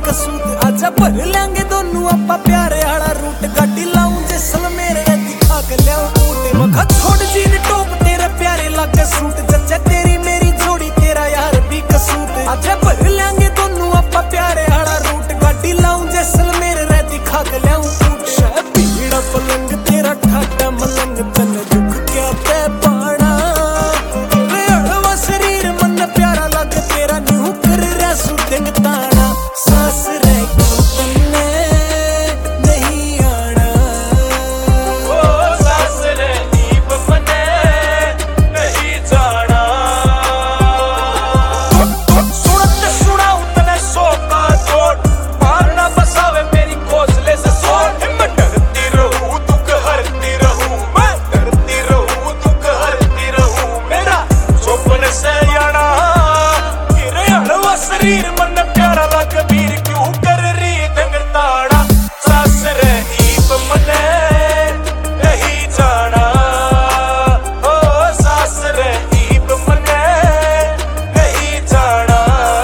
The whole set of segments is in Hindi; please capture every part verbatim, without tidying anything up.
कसूत आजा भर लेंगे दोनों आपा प्यारे आला रूट गाड़ी लाऊं जिसल मेरे दिखा के लियाऊं ऊट मखा छोड़ जीन टोप तेरे प्यारे लागे सूट जच्चे तेरी मेरी जोड़ी तेरा यार भी कसूत आजा भर लेंगे दोनों आपा प्यारे आला रूट गाड़ी लाऊं जिसल मेरे दिखा के लियाऊं ऊट शह पीड़ा पलंग तेरा ठाटा मलंग तन दुख क्या पे पाना तेरे अड़वा शरीर मन प्यारा लागे तेरा न्यू कर रहा सुदिंग ताना सास रह क्यों तन्ने नहीं आना ओ सास रह दीप मने नहीं जाना सुनत सुनाऊं तने सौ का जोड़ पार ना बसावे मेरी घोंसले से सोच मैं डरती रहूं दुख हरती रहूं मैं डरती रहूं दुख हरती रहूं मेरा चौपन से आना तेरे अड़वा शरीर मन प्यारा लग वीर क्यों कर रही दंगताड़ा सास रह दीप मने नहीं जाना ओ सास रह दीप मने नहीं जाना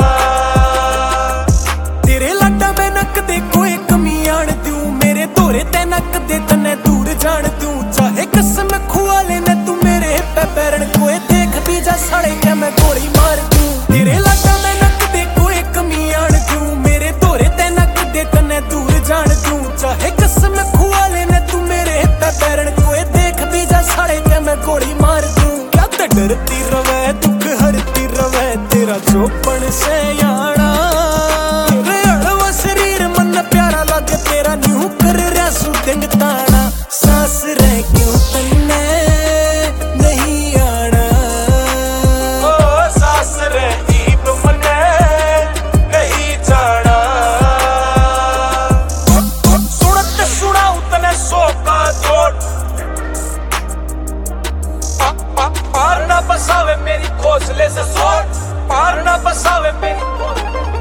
तेरे लाडा मैं नक दे कोई कमी आन दूं मेरे धोरे ते नक दे तने दूर जान दूं चाहे कसम खुआ लेने तू मेरे पे पैरण कोई देख भी जा सड़े के मैं गोली मार दूं तेरे लाडा मैं नक दे कोई कमी आन दूं मेरे धोरे ते नक दे तने दूर जान दूं चाहे कसम खुआ लेने तू मेरे पे पैरण कोई देख भी जा सड़े के मैं गोली मार दूं क्या ते डरती रवे दुख हरती रवे तेरा चौपन से आना तेरे अड़वा शरीर मन प्यारा लागे तेरा न्यू कर रहा सुदिंग ताना सास रह क्यों तन्ने नहीं आना ओ सास रह दीप मने नहीं जाना सुनत सुनाऊं तने सौ का जोड़ पार ना बसावे मेरी घोंसले से सोच पार ना बसावे मेरी